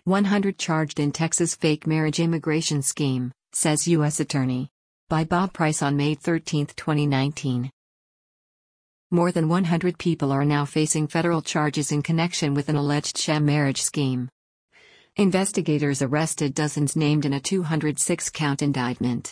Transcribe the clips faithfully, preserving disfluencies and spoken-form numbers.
one hundred charged in Texas fake marriage immigration scheme, says U S Attorney. By Bob Price on May thirteenth, twenty nineteen. More than one hundred people are now facing federal charges in connection with an alleged sham marriage scheme. Investigators arrested dozens named in a two hundred six count indictment.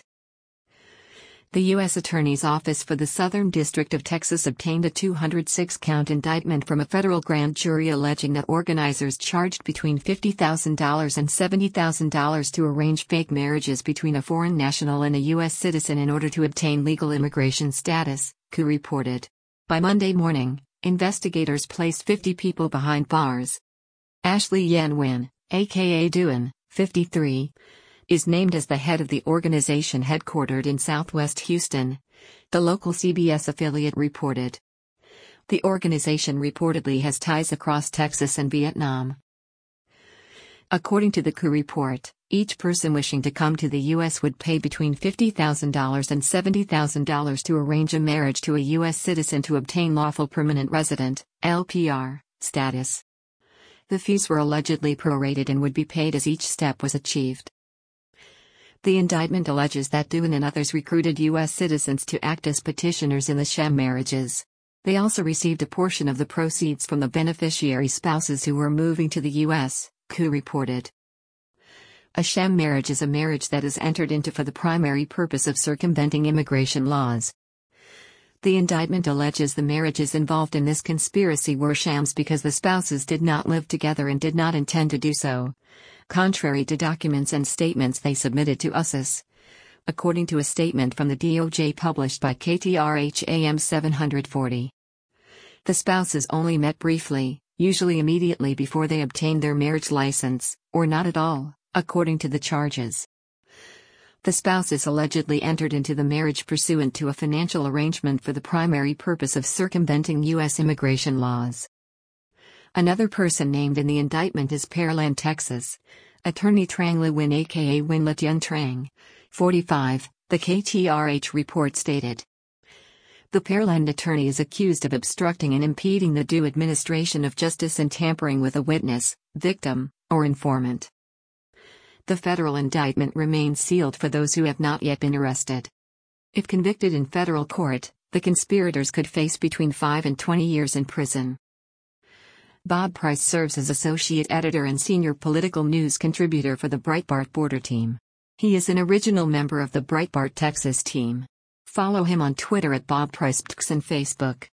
The U S Attorney's Office for the Southern District of Texas obtained a two hundred six count indictment from a federal grand jury alleging that organizers charged between fifty thousand dollars and seventy thousand dollars to arrange fake marriages between a foreign national and a U S citizen in order to obtain legal immigration status, C U reported. By Monday morning, investigators placed fifty people behind bars. Ashley Yen Win, aka Duan, fifty-three, is named as the head of the organization headquartered in Southwest Houston, the local C B S affiliate reported. The organization reportedly has ties across Texas and Vietnam. According to the C U report, each person wishing to come to the U S would pay between fifty thousand dollars and seventy thousand dollars to arrange a marriage to a U S citizen to obtain lawful permanent resident, L P R, status. The fees were allegedly prorated and would be paid as each step was achieved. The indictment alleges that Duan and others recruited U S citizens to act as petitioners in the sham marriages. They also received a portion of the proceeds from the beneficiary spouses who were moving to the U S, C U reported. A sham marriage is a marriage that is entered into for the primary purpose of circumventing immigration laws. The indictment alleges the marriages involved in this conspiracy were shams because the spouses did not live together and did not intend to do so, contrary to documents and statements they submitted to U S I S. According to a statement from the D O J published by K T R H A M seven forty. The spouses only met briefly, usually immediately before they obtained their marriage license, or not at all, according to the charges. The spouses allegedly entered into the marriage pursuant to a financial arrangement for the primary purpose of circumventing U S immigration laws. Another person named in the indictment is Pearland, Texas. Attorney Trang Le Win aka Winlet Yun Trang, forty-five, the K T R H report stated. The Pearland attorney is accused of obstructing and impeding the due administration of justice and tampering with a witness, victim, or informant. The federal indictment remains sealed for those who have not yet been arrested. If convicted in federal court, the conspirators could face between five and twenty years in prison. Bob Price serves as associate editor and senior political news contributor for the Breitbart Border Team. He is an original member of the Breitbart Texas team. Follow him on Twitter at Bob Price and Facebook.